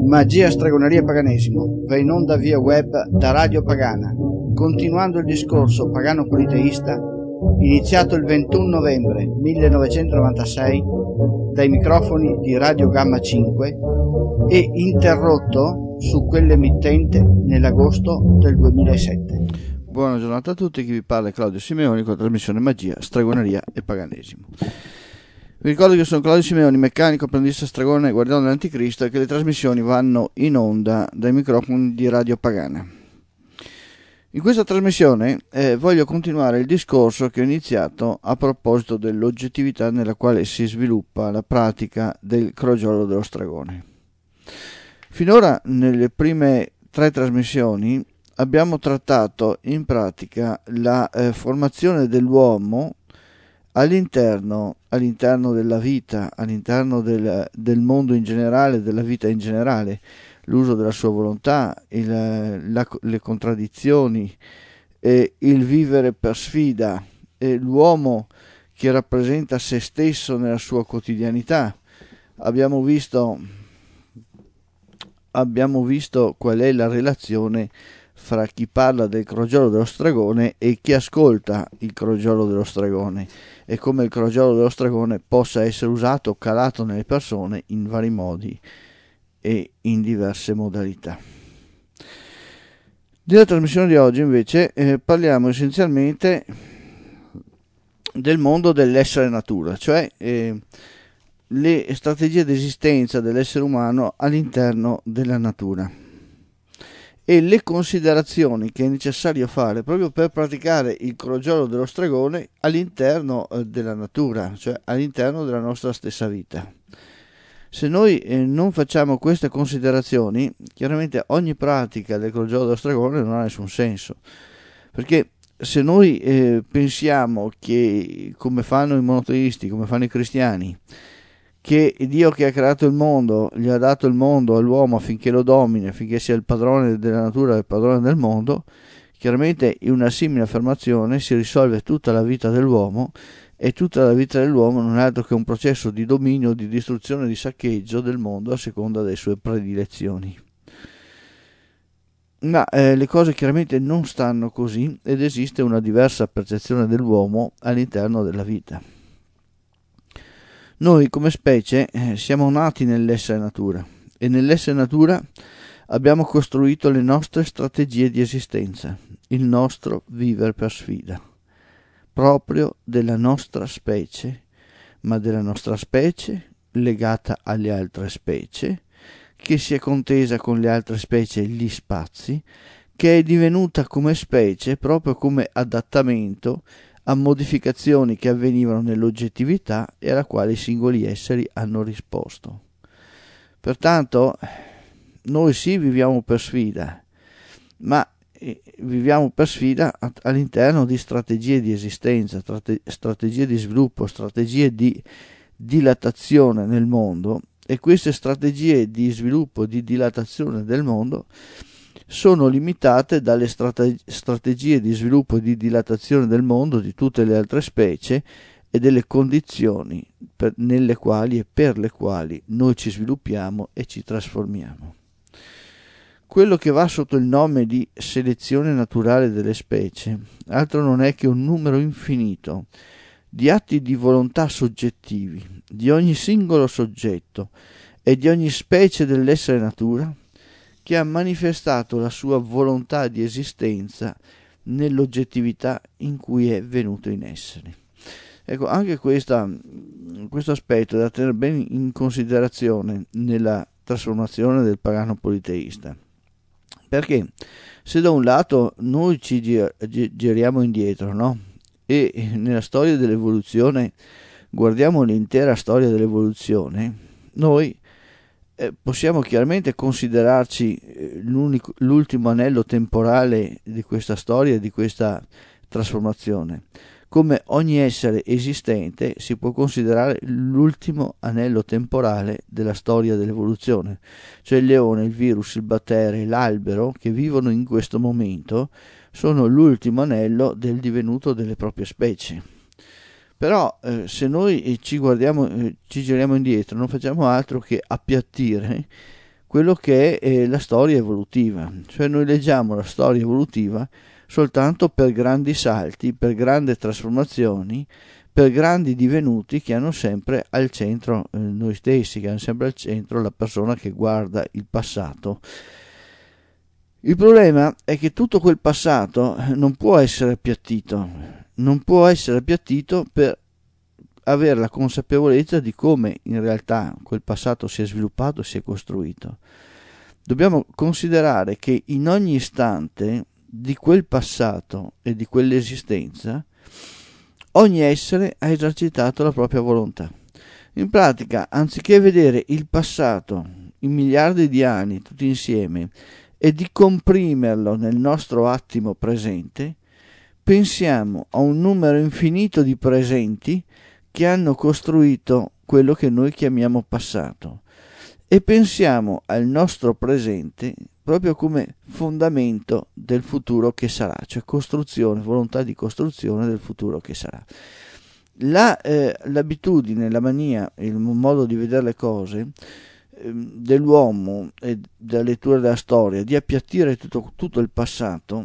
Magia, stregoneria e paganesimo va in onda via web da Radio Pagana, continuando il discorso pagano-politeista iniziato il 21 novembre 1996 dai microfoni di Radio Gamma 5 e interrotto su quell'emittente nell'agosto del 2007. Buona giornata a tutti, chi vi parla è Claudio Simeoni con la trasmissione Magia, stregoneria e paganesimo. Vi ricordo che sono Claudio Simeoni, meccanico, apprendista stregone, guardiano dell'anticristo, e che le trasmissioni vanno in onda dai microfoni di Radio Pagana. In questa trasmissione voglio continuare il discorso che ho iniziato a proposito dell'oggettività nella quale si sviluppa la pratica del crogiolo dello stregone. Finora, nelle prime 3 trasmissioni, abbiamo trattato in pratica la formazione dell'uomo all'interno della vita, all'interno del mondo in generale, della vita in generale, l'uso della sua volontà, le contraddizioni, il vivere per sfida, l'uomo che rappresenta se stesso nella sua quotidianità. Abbiamo visto qual è la relazione fra chi parla del crogiolo dello stregone e chi ascolta il crogiolo dello stregone, e come il crogiolo dello stregone possa essere usato, calato nelle persone in vari modi e in diverse modalità. Nella trasmissione di oggi invece parliamo essenzialmente del mondo dell'essere natura, cioè le strategie di esistenza dell'essere umano all'interno della natura e le considerazioni che è necessario fare proprio per praticare il crogiolo dello stregone all'interno della natura, cioè all'interno della nostra stessa vita. Se noi non facciamo queste considerazioni, chiaramente ogni pratica del crogiolo dello stregone non ha nessun senso, perché se noi pensiamo che, come fanno i monoteisti, come fanno i cristiani, che Dio che ha creato il mondo gli ha dato il mondo all'uomo affinché lo domini, affinché sia il padrone della natura e il padrone del mondo, chiaramente in una simile affermazione si risolve tutta la vita dell'uomo, e tutta la vita dell'uomo non è altro che un processo di dominio, di distruzione, di saccheggio del mondo a seconda delle sue predilezioni. Ma le cose chiaramente non stanno così, ed esiste una diversa percezione dell'uomo all'interno della vita. Noi come specie siamo nati nell'essere natura, e nell'essere natura abbiamo costruito le nostre strategie di esistenza, il nostro vivere per sfida, proprio della nostra specie, ma della nostra specie legata alle altre specie, che si è contesa con le altre specie gli spazi, che è divenuta come specie proprio come adattamento a modificazioni che avvenivano nell'oggettività e alla quale i singoli esseri hanno risposto. Pertanto noi sì viviamo per sfida, ma viviamo per sfida all'interno di strategie di esistenza, strategie di sviluppo, strategie di dilatazione nel mondo, e queste strategie di sviluppo, di dilatazione del mondo sono limitate dalle strategie di sviluppo e di dilatazione del mondo di tutte le altre specie e delle condizioni nelle quali e per le quali noi ci sviluppiamo e ci trasformiamo. Quello che va sotto il nome di selezione naturale delle specie altro non è che un numero infinito di atti di volontà soggettivi di ogni singolo soggetto e di ogni specie dell'essere natura che ha manifestato la sua volontà di esistenza nell'oggettività in cui è venuto in essere. Ecco, anche questo aspetto è da tenere bene in considerazione nella trasformazione del pagano politeista, perché se da un lato noi ci giriamo indietro, no? E nella storia dell'evoluzione guardiamo l'intera storia dell'evoluzione, noi possiamo chiaramente considerarci l'ultimo anello temporale di questa storia, di questa trasformazione. Come ogni essere esistente si può considerare l'ultimo anello temporale della storia dell'evoluzione, cioè il leone, il virus, il batterio, l'albero che vivono in questo momento sono l'ultimo anello del divenuto delle proprie specie. Però se noi ci giriamo indietro non facciamo altro che appiattire quello che è la storia evolutiva. Cioè noi leggiamo la storia evolutiva soltanto per grandi salti, per grandi trasformazioni, per grandi divenuti che hanno sempre al centro noi stessi, che hanno sempre al centro la persona che guarda il passato. Il problema è che tutto quel passato non può essere appiattito, non può essere appiattito per avere la consapevolezza di come in realtà quel passato si è sviluppato, si è costruito. Dobbiamo considerare che in ogni istante di quel passato e di quell'esistenza ogni essere ha esercitato la propria volontà. In pratica, anziché vedere il passato in miliardi di anni tutti insieme e di comprimerlo nel nostro attimo presente, pensiamo a un numero infinito di presenti che hanno costruito quello che noi chiamiamo passato e pensiamo al nostro presente proprio come fondamento del futuro che sarà, cioè costruzione, volontà di costruzione del futuro che sarà. L'abitudine, la mania, il modo di vedere le cose dell'uomo e della lettura della storia di appiattire tutto il passato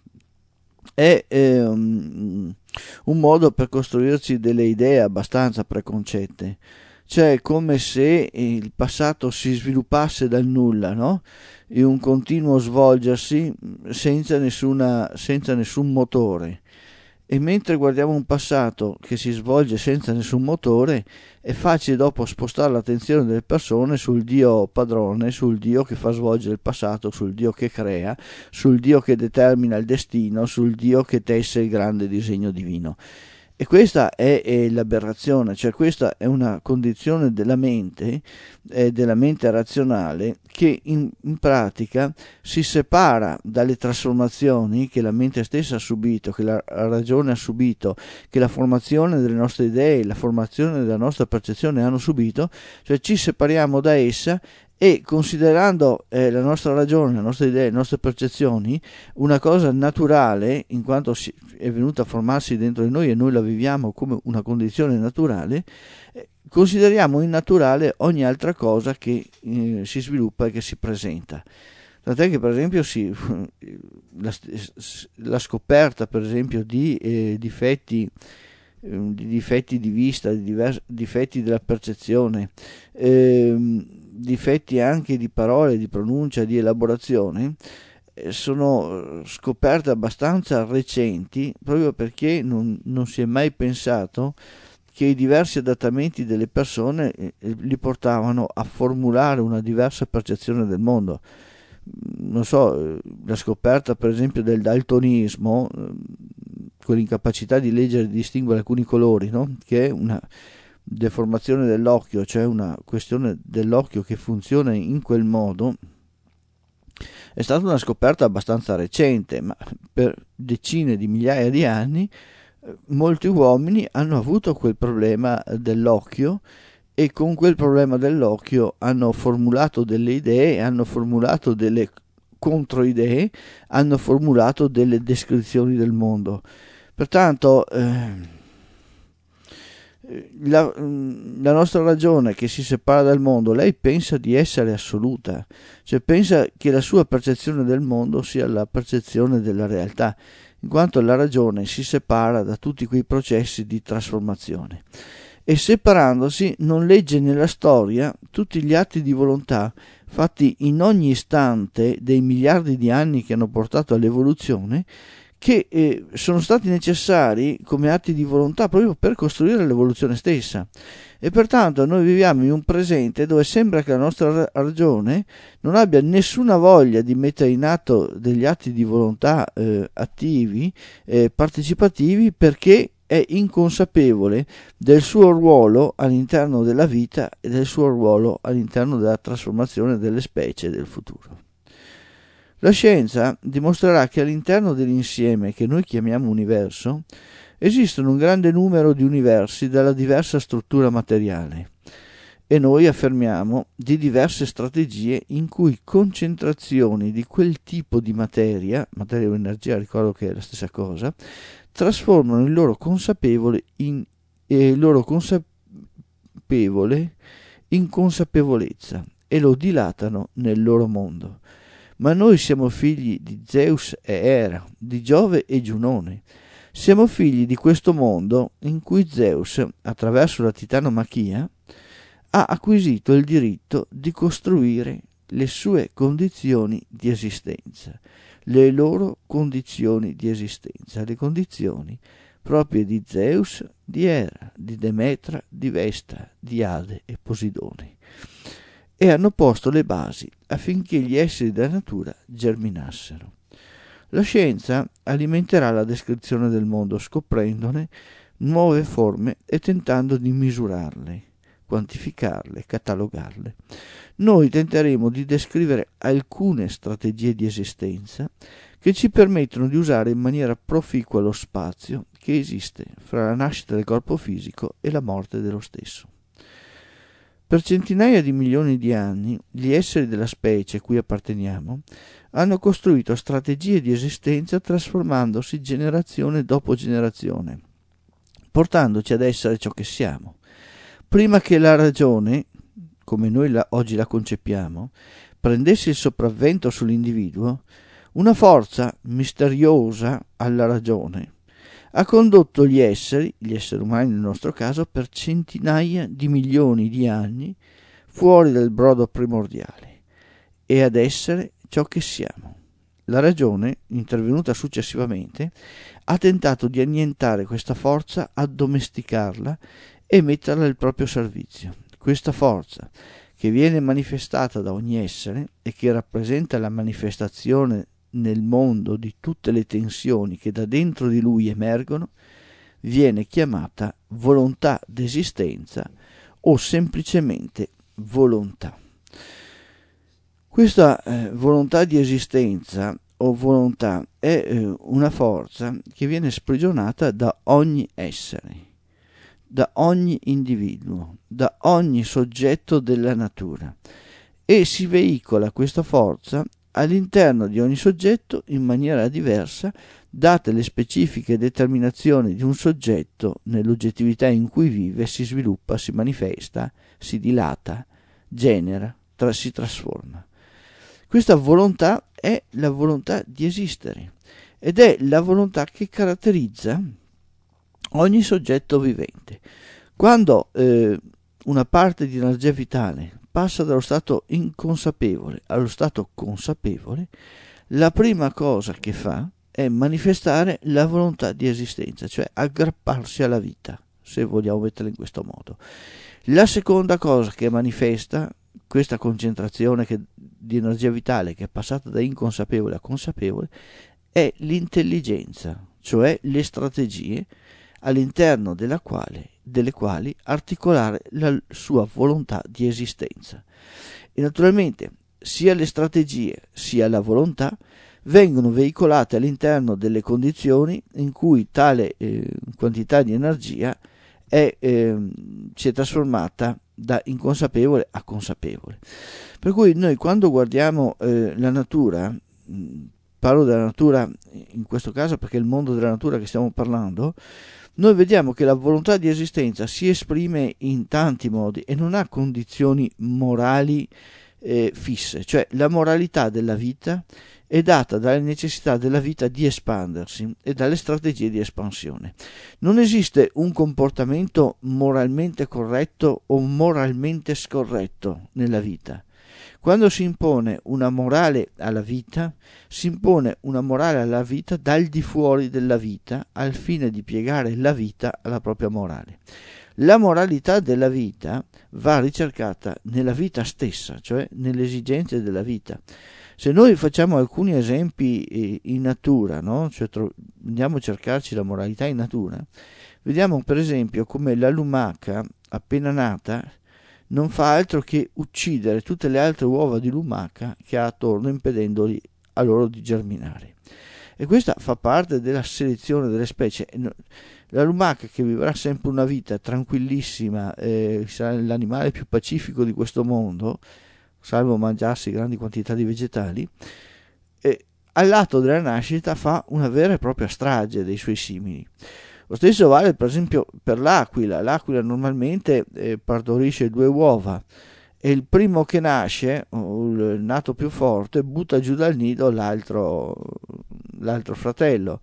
è un modo per costruirci delle idee abbastanza preconcette, cioè come se il passato si sviluppasse dal nulla, no? In un continuo svolgersi senza nessun motore. E mentre guardiamo un passato che si svolge senza nessun motore, è facile dopo spostare l'attenzione delle persone sul Dio padrone, sul Dio che fa svolgere il passato, sul Dio che crea, sul Dio che determina il destino, sul Dio che tesse il grande disegno divino. E questa è l'aberrazione, cioè questa è una condizione della mente razionale che in pratica si separa dalle trasformazioni che la mente stessa ha subito, che la ragione ha subito, che la formazione delle nostre idee, la formazione della nostra percezione hanno subito, cioè ci separiamo da essa e considerando la nostra ragione, le nostre idee, le nostre percezioni una cosa naturale, in quanto è venuta a formarsi dentro di noi e noi la viviamo come una condizione naturale, consideriamo innaturale ogni altra cosa che si sviluppa e che si presenta. Tant'è che per esempio la scoperta per esempio di difetti di vista, difetti della percezione, difetti anche di parole, di pronuncia, di elaborazione, sono scoperte abbastanza recenti proprio perché non si è mai pensato che i diversi adattamenti delle persone li portavano a formulare una diversa percezione del mondo. Non so, la scoperta per esempio del daltonismo, quell'incapacità di leggere e distinguere alcuni colori, no? Che è una deformazione dell'occhio, cioè una questione dell'occhio che funziona in quel modo, è stata una scoperta abbastanza recente, ma per decine di migliaia di anni molti uomini hanno avuto quel problema dell'occhio e con quel problema dell'occhio hanno formulato delle idee, hanno formulato delle controidee, hanno formulato delle descrizioni del mondo. Pertanto la nostra ragione che si separa dal mondo, lei pensa di essere assoluta, cioè pensa che la sua percezione del mondo sia la percezione della realtà, in quanto la ragione si separa da tutti quei processi di trasformazione e separandosi non legge nella storia tutti gli atti di volontà fatti in ogni istante dei miliardi di anni che hanno portato all'evoluzione, che sono stati necessari come atti di volontà proprio per costruire l'evoluzione stessa. E pertanto noi viviamo in un presente dove sembra che la nostra ragione non abbia nessuna voglia di mettere in atto degli atti di volontà attivi, partecipativi, perché è inconsapevole del suo ruolo all'interno della vita e del suo ruolo all'interno della trasformazione delle specie del futuro. La scienza dimostrerà che all'interno dell'insieme che noi chiamiamo universo esistono un grande numero di universi dalla diversa struttura materiale e noi affermiamo di diverse strategie in cui concentrazioni di quel tipo di materia o energia, ricordo che è la stessa cosa, trasformano il loro consapevole in consapevolezza e lo dilatano nel loro mondo. Ma noi siamo figli di Zeus e Era, di Giove e Giunone. Siamo figli di questo mondo in cui Zeus, attraverso la titanomachia, ha acquisito il diritto di costruire le sue condizioni di esistenza, le loro condizioni di esistenza, le condizioni proprie di Zeus, di Era, di Demetra, di Vesta, di Ade e Posidone, e hanno posto le basi affinché gli esseri della natura germinassero. La scienza alimenterà la descrizione del mondo scoprendone nuove forme e tentando di misurarle, quantificarle, catalogarle. Noi tenteremo di descrivere alcune strategie di esistenza che ci permettono di usare in maniera proficua lo spazio che esiste fra la nascita del corpo fisico e la morte dello stesso. Per centinaia di milioni di anni, gli esseri della specie a cui apparteniamo hanno costruito strategie di esistenza trasformandosi generazione dopo generazione, portandoci ad essere ciò che siamo. Prima che la ragione, come noi oggi la concepiamo, prendesse il sopravvento sull'individuo, una forza misteriosa alla ragione ha condotto gli esseri umani nel nostro caso, per centinaia di milioni di anni fuori dal brodo primordiale e ad essere ciò che siamo. La ragione, intervenuta successivamente, ha tentato di annientare questa forza, addomesticarla e metterla al proprio servizio. Questa forza, che viene manifestata da ogni essere e che rappresenta la manifestazione nel mondo di tutte le tensioni che da dentro di lui emergono, viene chiamata volontà d'esistenza o semplicemente volontà. Questa volontà di esistenza o volontà è una forza che viene sprigionata da ogni essere, da ogni individuo, da ogni soggetto della natura, e si veicola questa forza all'interno di ogni soggetto in maniera diversa, date le specifiche determinazioni di un soggetto nell'oggettività in cui vive, si sviluppa, si manifesta, si dilata, genera, si trasforma. Questa volontà è la volontà di esistere ed è la volontà che caratterizza ogni soggetto vivente. Quando una parte di energia vitale passa dallo stato inconsapevole allo stato consapevole, la prima cosa che fa è manifestare la volontà di esistenza, cioè aggrapparsi alla vita, se vogliamo metterla in questo modo. La seconda cosa che manifesta questa concentrazione di energia vitale che è passata da inconsapevole a consapevole è l'intelligenza, cioè le strategie all'interno delle quali articolare la sua volontà di esistenza. E naturalmente sia le strategie sia la volontà vengono veicolate all'interno delle condizioni in cui tale quantità di energia si è trasformata da inconsapevole a consapevole. Per cui noi quando guardiamo la natura, parlo della natura in questo caso perché è il mondo della natura che stiamo parlando, noi vediamo che la volontà di esistenza si esprime in tanti modi e non ha condizioni morali fisse, cioè la moralità della vita è data dalle necessità della vita di espandersi e dalle strategie di espansione. Non esiste un comportamento moralmente corretto o moralmente scorretto nella vita. Quando si impone una morale alla vita, si impone una morale alla vita dal di fuori della vita al fine di piegare la vita alla propria morale. La moralità della vita va ricercata nella vita stessa, cioè nelle esigenze della vita. Se noi facciamo alcuni esempi in natura, no? Cioè andiamo a cercarci la moralità in natura, vediamo per esempio come la lumaca appena nata non fa altro che uccidere tutte le altre uova di lumaca che ha attorno, impedendoli a loro di germinare. E questa fa parte della selezione delle specie. La lumaca, che vivrà sempre una vita tranquillissima, sarà l'animale più pacifico di questo mondo, salvo mangiarsi grandi quantità di vegetali, all'atto della nascita fa una vera e propria strage dei suoi simili. Lo stesso vale per esempio per l'aquila. L'aquila normalmente partorisce 2 uova e il primo che nasce, o il nato più forte, butta giù dal nido l'altro fratello.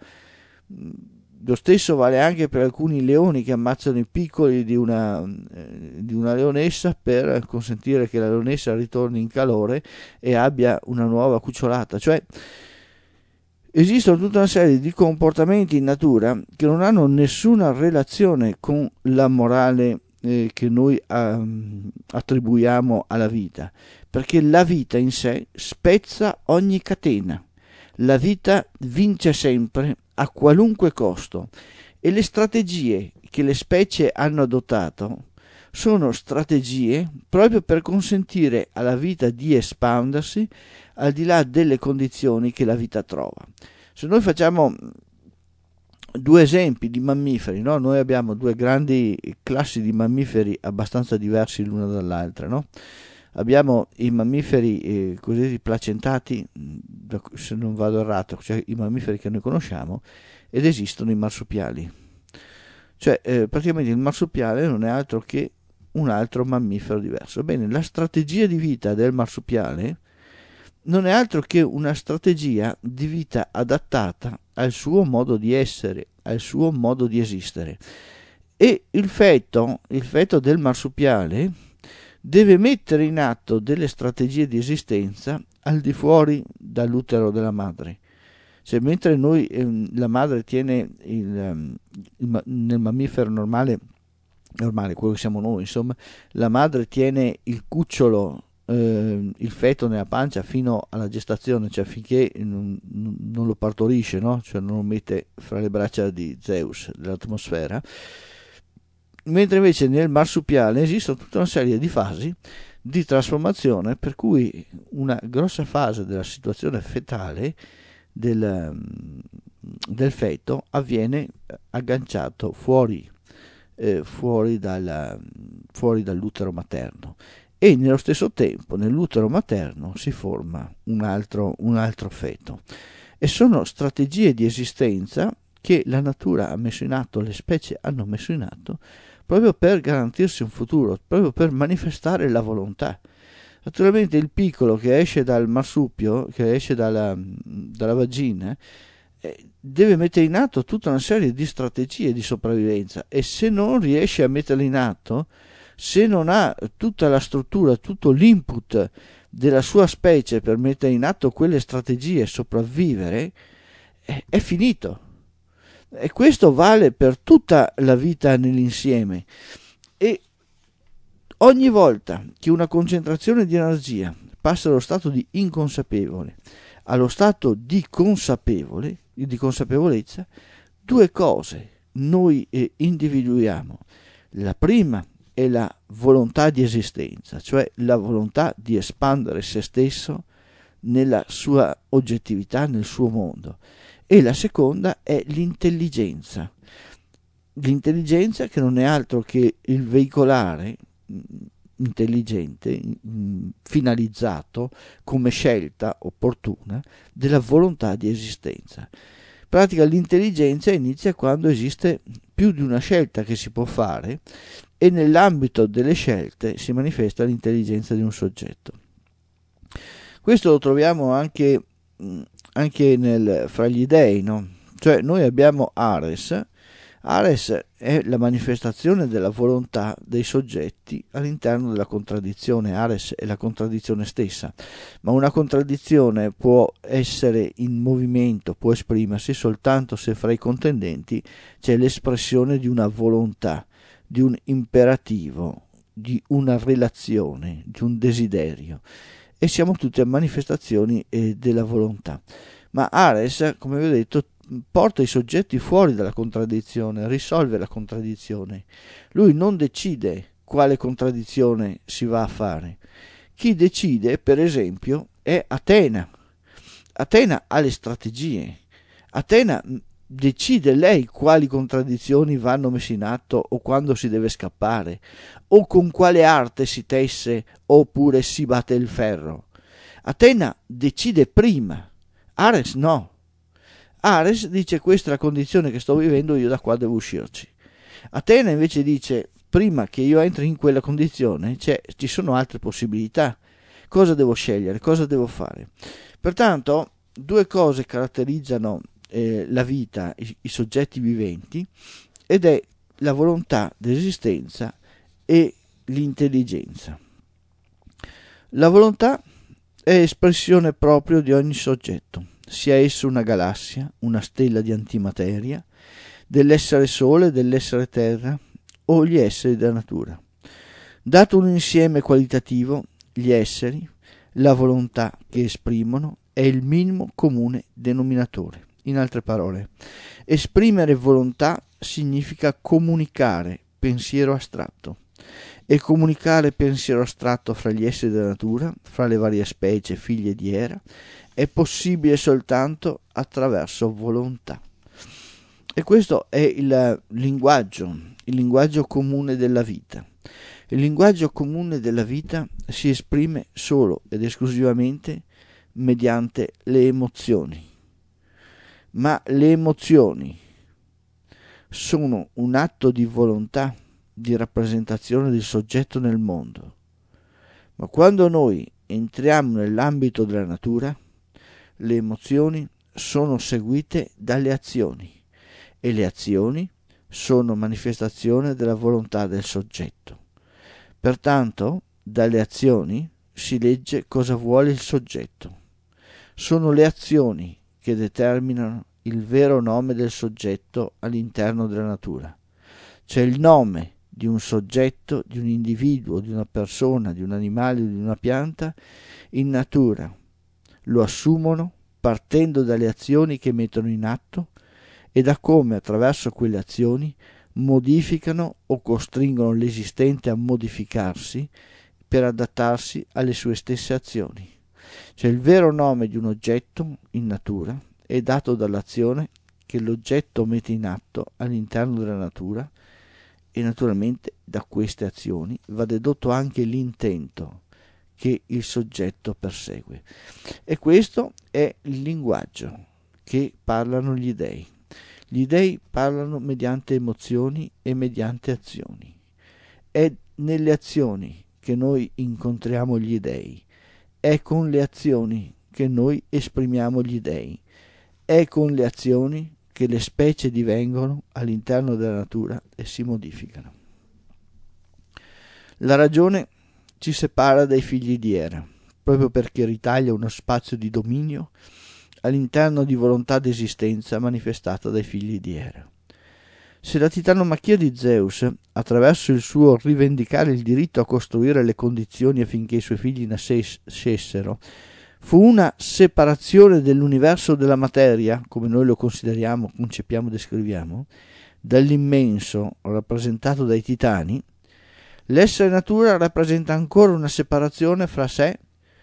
Lo stesso vale anche per alcuni leoni che ammazzano i piccoli di una leonessa per consentire che la leonessa ritorni in calore e abbia una nuova cucciolata. Cioè, esistono tutta una serie di comportamenti in natura che non hanno nessuna relazione con la morale che noi attribuiamo alla vita, perché la vita in sé spezza ogni catena. La vita vince sempre a qualunque costo, e le strategie che le specie hanno adottato sono strategie proprio per consentire alla vita di espandersi al di là delle condizioni che la vita trova. Se noi facciamo due esempi di mammiferi, no? Noi abbiamo due grandi classi di mammiferi abbastanza diversi l'una dall'altra, no? Abbiamo i mammiferi cosiddetti placentati, se non vado errato, cioè i mammiferi che noi conosciamo, ed esistono i marsupiali. Cioè praticamente il marsupiale non è altro che un altro mammifero diverso. Bene, la strategia di vita del marsupiale non è altro che una strategia di vita adattata al suo modo di essere, al suo modo di esistere. E il feto del marsupiale deve mettere in atto delle strategie di esistenza al di fuori dall'utero della madre. Cioè, mentre noi la madre tiene nel mammifero normale, quello che siamo noi, insomma, la madre tiene il cucciolo, il feto nella pancia fino alla gestazione, cioè finché non lo partorisce, no? Cioè non lo mette fra le braccia di Zeus, dell'atmosfera. Mentre invece nel marsupiale esistono tutta una serie di fasi di trasformazione, per cui una grossa fase della situazione fetale del feto avviene agganciato fuori dall'utero materno, e nello stesso tempo nell'utero materno si forma un altro feto. E sono strategie di esistenza che la natura ha messo in atto, le specie hanno messo in atto, proprio per garantirsi un futuro, proprio per manifestare la volontà. Naturalmente il piccolo che esce dal marsupio, che esce dalla vagina, deve mettere in atto tutta una serie di strategie di sopravvivenza, e se non riesce a metterle in atto, se non ha tutta la struttura, tutto l'input della sua specie per mettere in atto quelle strategie e sopravvivere, è finito. E questo vale per tutta la vita nell'insieme. E ogni volta che una concentrazione di energia passa dallo stato di inconsapevole allo stato di consapevolezza, due cose noi individuiamo. La prima è la volontà di esistenza, cioè la volontà di espandere se stesso nella sua oggettività, nel suo mondo. E la seconda è l'intelligenza che non è altro che il veicolare intelligente, finalizzato come scelta opportuna della volontà di esistenza. In pratica l'intelligenza inizia quando esiste più di una scelta che si può fare, e nell'ambito delle scelte si manifesta l'intelligenza di un soggetto. Questo lo troviamo anche fra gli dei, no? Cioè noi abbiamo Ares è la manifestazione della volontà dei soggetti all'interno della contraddizione. Ares è la contraddizione stessa, ma una contraddizione può essere in movimento, può esprimersi soltanto se fra i contendenti c'è l'espressione di una volontà, di un imperativo, di una relazione, di un desiderio, e siamo tutte manifestazioni della volontà. Ma Ares, come vi ho detto, porta i soggetti fuori dalla contraddizione, risolve la contraddizione. Lui non decide quale contraddizione si va a fare. Chi decide, per esempio, è Atena. Atena ha le strategie. Atena decide lei quali contraddizioni vanno messe in atto, o quando si deve scappare, o con quale arte si tesse oppure si batte il ferro. Atena decide prima, Ares no. Ares dice: questa è la condizione che sto vivendo, io da qua devo uscirci. Atena invece dice: prima che io entri in quella condizione ci sono altre possibilità. Cosa devo scegliere? Cosa devo fare? Pertanto, due cose caratterizzano la vita, i soggetti viventi, ed è la volontà d'esistenza e l'intelligenza. La volontà è espressione proprio di ogni soggetto, sia esso una galassia, una stella di antimateria, dell'essere sole, dell'essere terra o gli esseri della natura. Dato un insieme qualitativo, gli esseri, la volontà che esprimono è il minimo comune denominatore. In altre parole, esprimere volontà significa comunicare pensiero astratto, e comunicare pensiero astratto fra gli esseri della natura, fra le varie specie figlie di Era, è possibile soltanto attraverso volontà. E questo è il linguaggio comune della vita. Il linguaggio comune della vita si esprime solo ed esclusivamente mediante le emozioni. Ma le emozioni sono un atto di volontà, di rappresentazione del soggetto nel mondo. Ma quando noi entriamo nell'ambito della natura, le emozioni sono seguite dalle azioni, e le azioni sono manifestazione della volontà del soggetto. Pertanto, dalle azioni si legge cosa vuole il soggetto. Sono le azioni che determinano il vero nome del soggetto all'interno della natura. C'è il nome di un soggetto, di un individuo, di una persona, di un animale o di una pianta in natura. Lo assumono partendo dalle azioni che mettono in atto e da come attraverso quelle azioni modificano o costringono l'esistente a modificarsi per adattarsi alle sue stesse azioni. Cioè il vero nome di un oggetto in natura è dato dall'azione che l'oggetto mette in atto all'interno della natura, e naturalmente da queste azioni va dedotto anche l'intento che il soggetto persegue. E questo è il linguaggio che parlano gli dei. Gli dei parlano mediante emozioni e mediante azioni. È nelle azioni che noi incontriamo gli dei, è con le azioni che noi esprimiamo gli dei, è con le azioni che le specie divengono all'interno della natura e si modificano. La ragione ci separa dai figli di Era, proprio perché ritaglia uno spazio di dominio all'interno di volontà d'esistenza manifestata dai figli di Era. Se la titanomachia di Zeus, attraverso il suo rivendicare il diritto a costruire le condizioni affinché i suoi figli nascessero, fu una separazione dell'universo della materia, come noi lo consideriamo, concepiamo e descriviamo, dall'immenso rappresentato dai titani, l'essere natura rappresenta ancora una separazione fra sé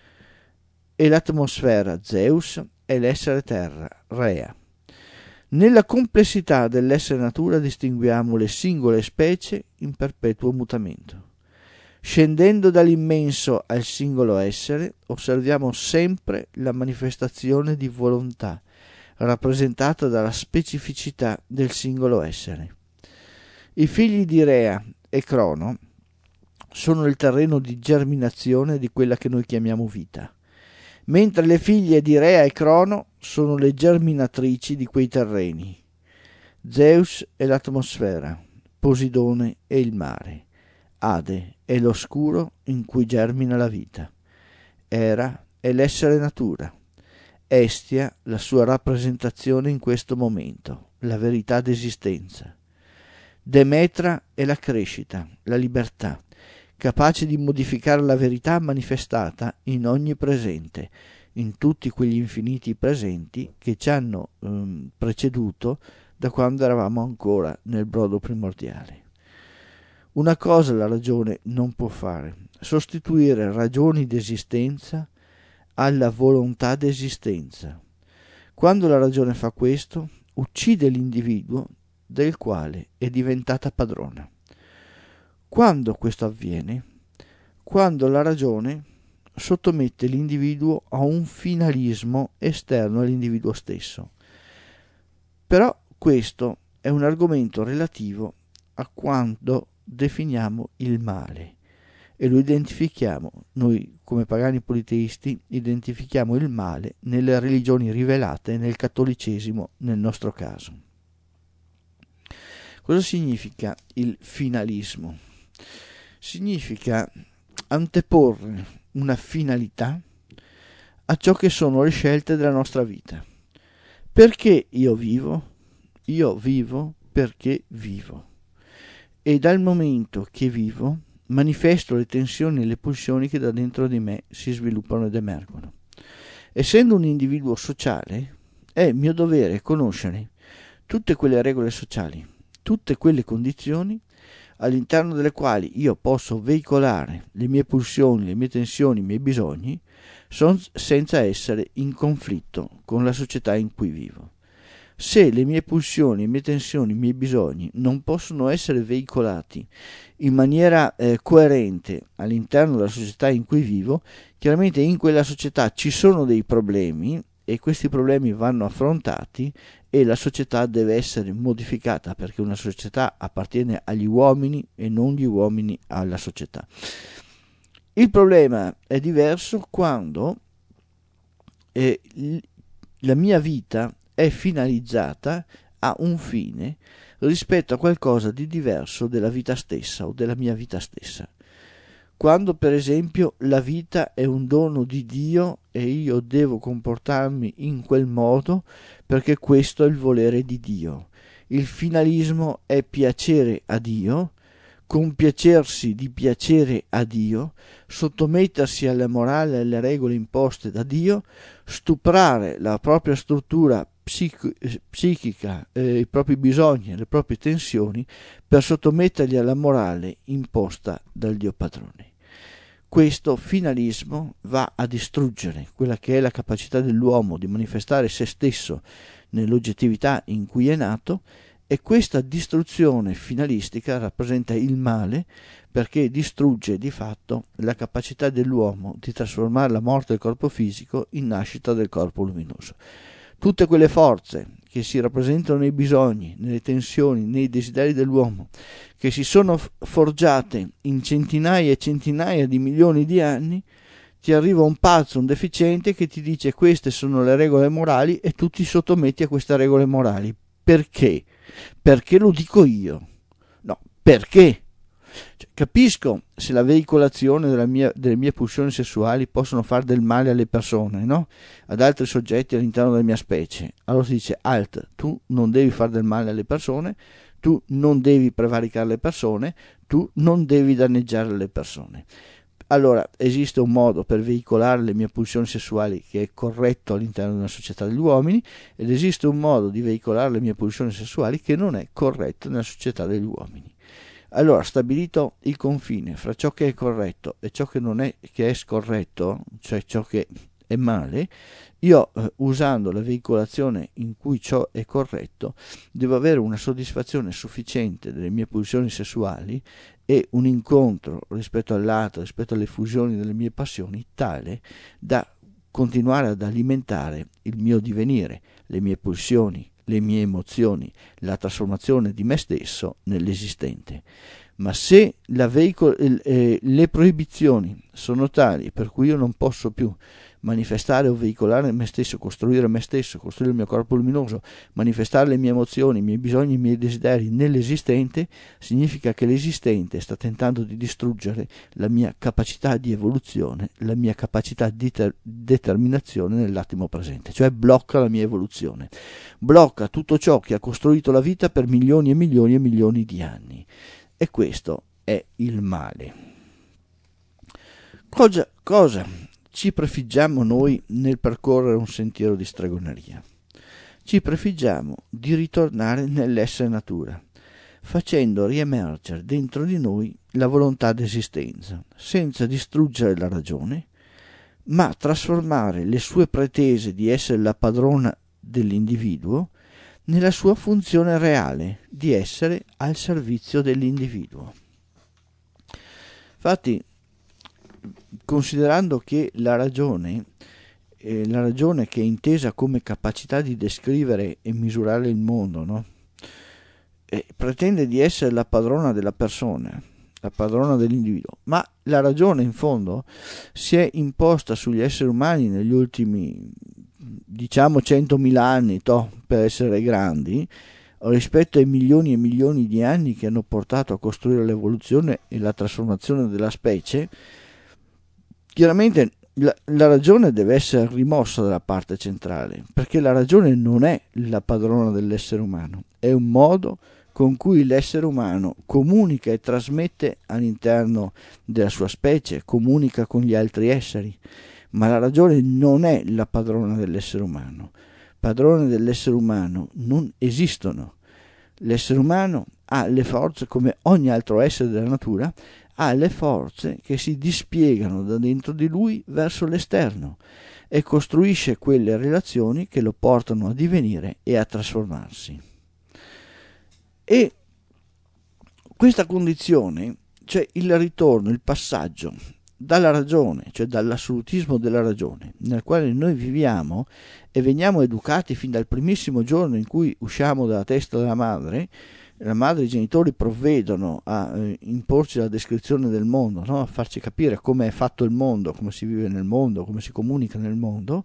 e l'atmosfera, Zeus, e l'essere terra, Rea. Nella complessità dell'essere natura distinguiamo le singole specie in perpetuo mutamento. Scendendo dall'immenso al singolo essere, osserviamo sempre la manifestazione di volontà, rappresentata dalla specificità del singolo essere. I figli di Rea e Crono sono il terreno di germinazione di quella che noi chiamiamo vita, mentre le figlie di Rea e Crono sono le germinatrici di quei terreni. Zeus è l'atmosfera, Poseidone è il mare, Ade è l'oscuro in cui germina la vita, Era è l'essere natura, Estia la sua rappresentazione in questo momento, la verità d'esistenza, Demetra è la crescita, la libertà, capace di modificare la verità manifestata in ogni presente, in tutti quegli infiniti presenti che ci hanno preceduto da quando eravamo ancora nel brodo primordiale. Una cosa la ragione non può fare: sostituire ragioni d'esistenza alla volontà d'esistenza. Quando la ragione fa questo, uccide l'individuo del quale è diventata padrona. Quando questo avviene? Quando la ragione sottomette l'individuo a un finalismo esterno all'individuo stesso. Però questo è un argomento relativo a quando definiamo il male e lo identifichiamo, noi come pagani politeisti identifichiamo il male nelle religioni rivelate, nel cattolicesimo nel nostro caso. Cosa significa il finalismo? Significa anteporre una finalità a ciò che sono le scelte della nostra vita. Perché io vivo? Io vivo perché vivo. E dal momento che vivo manifesto le tensioni e le pulsioni che da dentro di me si sviluppano ed emergono. Essendo un individuo sociale, è mio dovere conoscere tutte quelle regole sociali, tutte quelle condizioni all'interno delle quali io posso veicolare le mie pulsioni, le mie tensioni, i miei bisogni, senza essere in conflitto con la società in cui vivo. Se le mie pulsioni, le mie tensioni, i miei bisogni non possono essere veicolati in maniera coerente all'interno della società in cui vivo, chiaramente in quella società ci sono dei problemi e questi problemi vanno affrontati e la società deve essere modificata, perché una società appartiene agli uomini e non gli uomini alla società. Il problema è diverso quando la mia vita è finalizzata a un fine rispetto a qualcosa di diverso della vita stessa o della mia vita stessa. Quando per esempio la vita è un dono di Dio e io devo comportarmi in quel modo perché questo è il volere di Dio. Il finalismo è piacere a Dio, compiacersi di piacere a Dio, sottomettersi alla morale e alle regole imposte da Dio, stuprare la propria struttura psichica, i propri bisogni e le proprie tensioni per sottometterli alla morale imposta dal Dio padrone. Questo finalismo va a distruggere quella che è la capacità dell'uomo di manifestare se stesso nell'oggettività in cui è nato, e questa distruzione finalistica rappresenta il male, perché distrugge di fatto la capacità dell'uomo di trasformare la morte del corpo fisico in nascita del corpo luminoso. Tutte quelle forze che si rappresentano nei bisogni, nelle tensioni, nei desideri dell'uomo, che si sono forgiate in centinaia e centinaia di milioni di anni, ti arriva un pazzo, un deficiente che ti dice queste sono le regole morali e tu ti sottometti a queste regole morali. Perché? Perché lo dico io. No, perché? Capisco se la veicolazione delle mie pulsioni sessuali possono fare del male alle persone, no? Ad altri soggetti all'interno della mia specie. Allora si dice alt, tu non devi fare del male alle persone, tu non devi prevaricare le persone, tu non devi danneggiare le persone. Allora esiste un modo per veicolare le mie pulsioni sessuali che è corretto all'interno di una società degli uomini, ed esiste un modo di veicolare le mie pulsioni sessuali che non è corretto nella società degli uomini. Allora, stabilito il confine fra ciò che è corretto e ciò che non è, che è scorretto, cioè ciò che è male, io usando la veicolazione in cui ciò è corretto devo avere una soddisfazione sufficiente delle mie pulsioni sessuali e un incontro rispetto all'altro, rispetto alle fusioni delle mie passioni, tale da continuare ad alimentare il mio divenire, le mie pulsioni, le mie emozioni, la trasformazione di me stesso nell'esistente. Ma se le proibizioni sono tali per cui io non posso più manifestare o veicolare me stesso, costruire il mio corpo luminoso, manifestare le mie emozioni, i miei bisogni, i miei desideri nell'esistente, significa che l'esistente sta tentando di distruggere la mia capacità di evoluzione, la mia capacità di determinazione nell'attimo presente, cioè blocca la mia evoluzione, blocca tutto ciò che ha costruito la vita per milioni e milioni e milioni di anni. E questo è il male. Cosa ci prefiggiamo noi nel percorrere un sentiero di stregoneria? Ci prefiggiamo di ritornare nell'essere natura, facendo riemergere dentro di noi la volontà d'esistenza, senza distruggere la ragione, ma trasformare le sue pretese di essere la padrona dell'individuo nella sua funzione reale di essere al servizio dell'individuo. Infatti, considerando che la ragione che è intesa come capacità di descrivere e misurare il mondo, no? pretende di essere la padrona della persona, la padrona dell'individuo, ma la ragione in fondo si è imposta sugli esseri umani negli ultimi, diciamo, 100.000 anni, per essere grandi, rispetto ai milioni e milioni di anni che hanno portato a costruire l'evoluzione e la trasformazione della specie. Chiaramente la ragione deve essere rimossa dalla parte centrale, perché la ragione non è la padrona dell'essere umano, è un modo con cui l'essere umano comunica e trasmette all'interno della sua specie, comunica con gli altri esseri, ma la ragione non è la padrona dell'essere umano. Padrone dell'essere umano non esistono. L'essere umano ha le forze, come ogni altro essere della natura, ha le forze che si dispiegano da dentro di lui verso l'esterno e costruisce quelle relazioni che lo portano a divenire e a trasformarsi. E questa condizione, cioè il ritorno, il passaggio dalla ragione, cioè dall'assolutismo della ragione, nel quale noi viviamo e veniamo educati fin dal primissimo giorno in cui usciamo dalla testa della madre. La madre e i genitori provvedono a imporci la descrizione del mondo, no? A farci capire come è fatto il mondo, come si vive nel mondo, come si comunica nel mondo.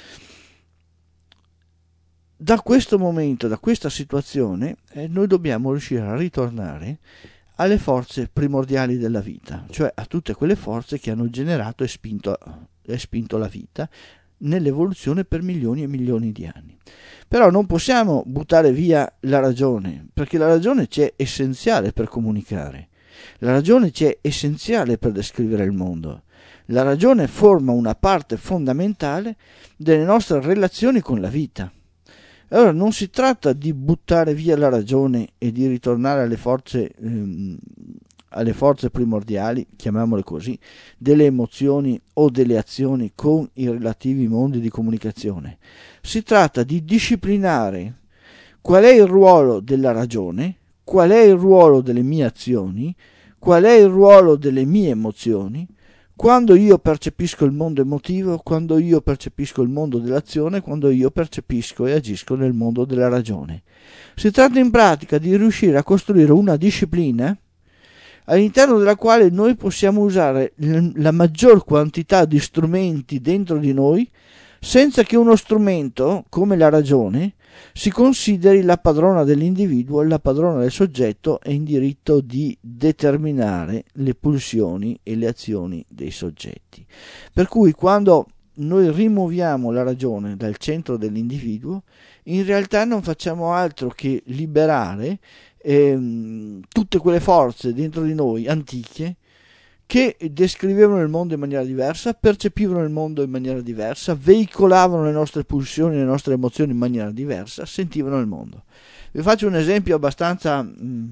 Da questo momento, da questa situazione, noi dobbiamo riuscire a ritornare alle forze primordiali della vita, cioè a tutte quelle forze che hanno generato e spinto la vita nell'evoluzione per milioni e milioni di anni. Però non possiamo buttare via la ragione, perché la ragione c'è essenziale per comunicare, la ragione c'è essenziale per descrivere il mondo, la ragione forma una parte fondamentale delle nostre relazioni con la vita. Allora non si tratta di buttare via la ragione e di ritornare alle forze primordiali, chiamiamole così, delle emozioni o delle azioni con i relativi mondi di comunicazione. Si tratta di disciplinare qual è il ruolo della ragione, qual è il ruolo delle mie azioni, qual è il ruolo delle mie emozioni, quando io percepisco il mondo emotivo, quando io percepisco il mondo dell'azione, quando io percepisco e agisco nel mondo della ragione. Si tratta in pratica di riuscire a costruire una disciplina all'interno della quale noi possiamo usare la maggior quantità di strumenti dentro di noi, senza che uno strumento, come la ragione, si consideri la padrona dell'individuo, la padrona del soggetto e in diritto di determinare le pulsioni e le azioni dei soggetti. Per cui quando noi rimuoviamo la ragione dal centro dell'individuo, in realtà non facciamo altro che liberare tutte quelle forze dentro di noi antiche che descrivevano il mondo in maniera diversa, percepivano il mondo in maniera diversa, veicolavano le nostre pulsioni, le nostre emozioni in maniera diversa, sentivano il mondo. Vi faccio un esempio abbastanza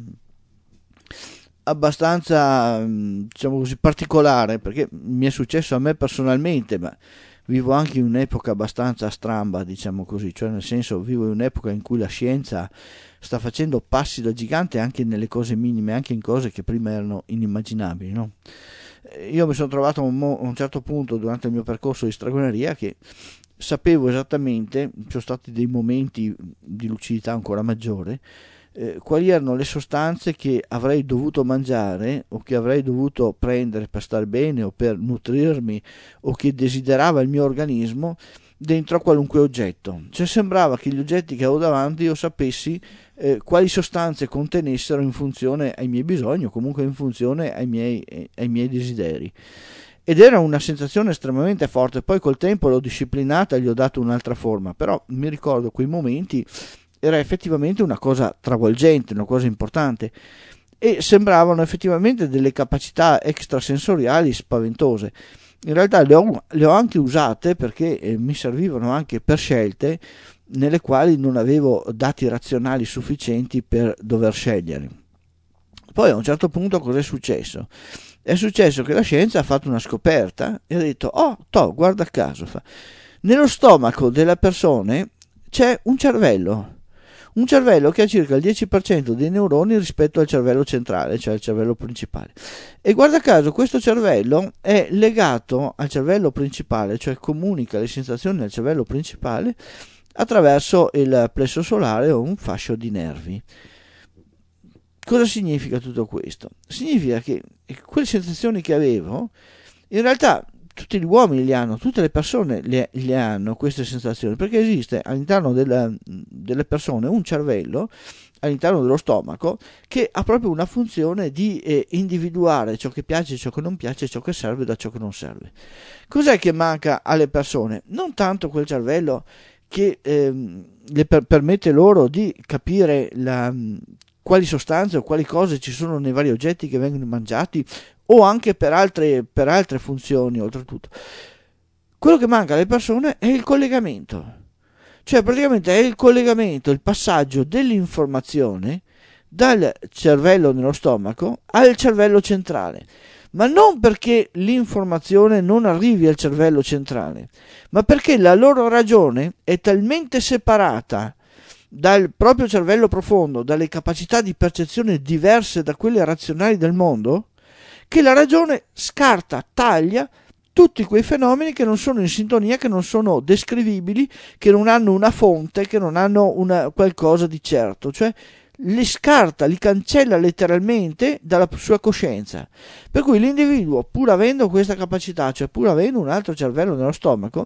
diciamo così, particolare, perché mi è successo a me personalmente, ma vivo anche in un'epoca abbastanza stramba, diciamo così, cioè nel senso vivo in un'epoca in cui la scienza sta facendo passi da gigante anche nelle cose minime, anche in cose che prima erano inimmaginabili, no? Io mi sono trovato a un certo punto durante il mio percorso di stregoneria che sapevo esattamente, ci sono stati dei momenti di lucidità ancora maggiore, quali erano le sostanze che avrei dovuto mangiare o che avrei dovuto prendere per stare bene o per nutrirmi o che desiderava il mio organismo dentro a qualunque oggetto. Cioè sembrava che gli oggetti che avevo davanti io sapessi quali sostanze contenessero in funzione ai miei bisogni o comunque in funzione ai miei desideri. Ed era una sensazione estremamente forte. Poi col tempo l'ho disciplinata, gli ho dato un'altra forma, però mi ricordo quei momenti, era effettivamente una cosa travolgente, una cosa importante, e sembravano effettivamente delle capacità extrasensoriali spaventose. In realtà le ho anche usate perché mi servivano anche per scelte nelle quali non avevo dati razionali sufficienti per dover scegliere. Poi a un certo punto cosa è successo? È successo che la scienza ha fatto una scoperta e ha detto: guarda caso, nello stomaco delle persone c'è un cervello che ha circa il 10% dei neuroni rispetto al cervello centrale, cioè al cervello principale. E guarda caso questo cervello è legato al cervello principale, cioè comunica le sensazioni al cervello principale attraverso il plesso solare o un fascio di nervi. cosa significa tutto questo? Significa che quelle sensazioni che avevo, in realtà tutti gli uomini li hanno, tutte le persone le hanno queste sensazioni, perché esiste all'interno delle persone un cervello, all'interno dello stomaco, che ha proprio una funzione di individuare ciò che piace, ciò che non piace, ciò che serve da ciò che non serve. Cos'è che manca alle persone? Non tanto quel cervello che le permette loro di capire quali sostanze o quali cose ci sono nei vari oggetti che vengono mangiati, o anche per altre funzioni. Oltretutto, quello che manca alle persone è il collegamento, cioè praticamente è il collegamento, il passaggio dell'informazione dal cervello nello stomaco al cervello centrale, ma non perché l'informazione non arrivi al cervello centrale, ma perché la loro ragione è talmente separata dal proprio cervello profondo, dalle capacità di percezione diverse da quelle razionali del mondo, che la ragione scarta, taglia tutti quei fenomeni che non sono in sintonia, che non sono descrivibili, che non hanno una fonte, che non hanno qualcosa di certo, cioè li scarta, li cancella letteralmente dalla sua coscienza. Per cui l'individuo, pur avendo questa capacità, cioè pur avendo un altro cervello nello stomaco,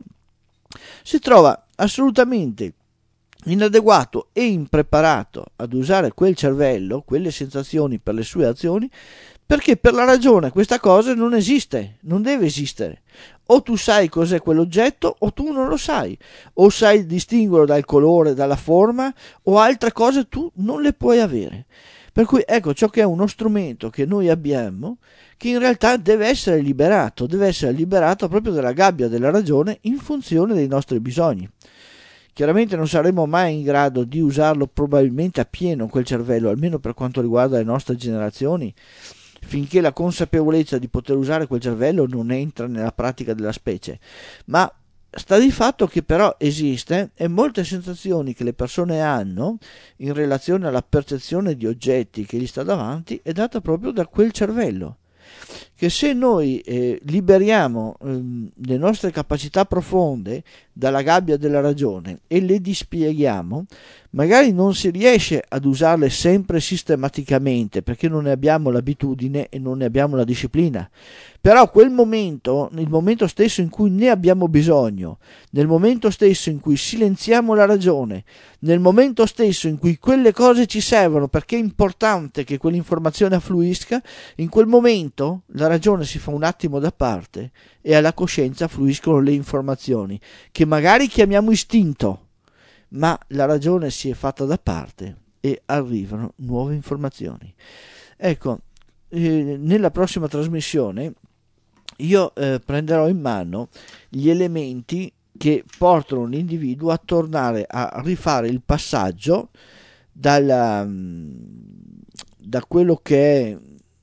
si trova assolutamente inadeguato e impreparato ad usare quel cervello, quelle sensazioni per le sue azioni, perché per la ragione questa cosa non esiste, non deve esistere. O tu sai cos'è quell'oggetto o tu non lo sai, o sai distinguerlo dal colore, dalla forma, o altre cose tu non le puoi avere. Per cui ecco ciò che è uno strumento che noi abbiamo, che in realtà deve essere liberato proprio dalla gabbia della ragione in funzione dei nostri bisogni. Chiaramente non saremo mai in grado di usarlo probabilmente a pieno quel cervello, almeno per quanto riguarda le nostre generazioni, finché la consapevolezza di poter usare quel cervello non entra nella pratica della specie. Ma sta di fatto che però esiste, e molte sensazioni che le persone hanno in relazione alla percezione di oggetti che gli sta davanti è data proprio da quel cervello, che se noi liberiamo le nostre capacità profonde dalla gabbia della ragione e le dispieghiamo, magari non si riesce ad usarle sempre sistematicamente perché non ne abbiamo l'abitudine e non ne abbiamo la disciplina, però quel momento, il momento stesso in cui ne abbiamo bisogno, nel momento stesso in cui silenziamo la ragione, nel momento stesso in cui quelle cose ci servono perché è importante che quell'informazione affluisca, in quel momento la ragione si fa un attimo da parte e alla coscienza fluiscono le informazioni che magari chiamiamo istinto, ma la ragione si è fatta da parte e arrivano nuove informazioni. Ecco, nella prossima trasmissione io prenderò in mano gli elementi che portano l'individuo a tornare a rifare il passaggio da quello che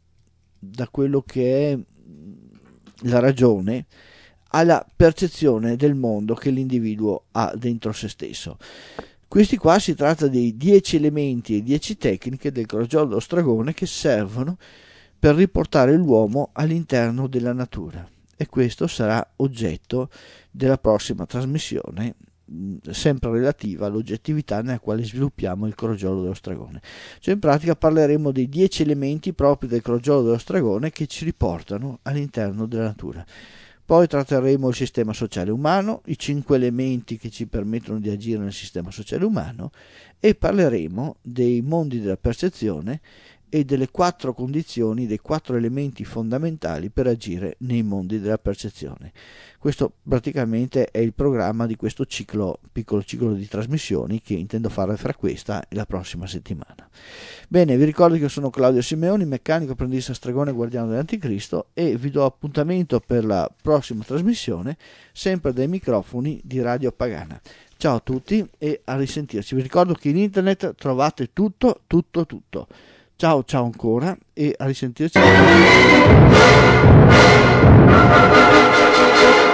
è la ragione alla percezione del mondo che l'individuo ha dentro se stesso. Questi qua si tratta dei 10 elementi e 10 tecniche del crogiolo dello stregone che servono per riportare l'uomo all'interno della natura, e questo sarà oggetto della prossima trasmissione, sempre relativa all'oggettività nella quale sviluppiamo il crogiolo dello stregone. Cioè in pratica parleremo dei 10 elementi propri del crogiolo dello stregone che ci riportano all'interno della natura. Poi tratteremo il sistema sociale umano, i 5 elementi che ci permettono di agire nel sistema sociale umano, e parleremo dei mondi della percezione e delle 4 condizioni, dei 4 elementi fondamentali per agire nei mondi della percezione. Questo praticamente è il programma di questo piccolo ciclo di trasmissioni che intendo fare fra questa e la prossima settimana. Bene, vi ricordo che io sono Claudio Simeoni, meccanico, apprendista stregone, guardiano dell'anticristo, e vi do appuntamento per la prossima trasmissione sempre dai microfoni di Radio Pagana. Ciao a tutti e a risentirci. Vi ricordo che in internet trovate tutto. Ciao ancora e a risentirci.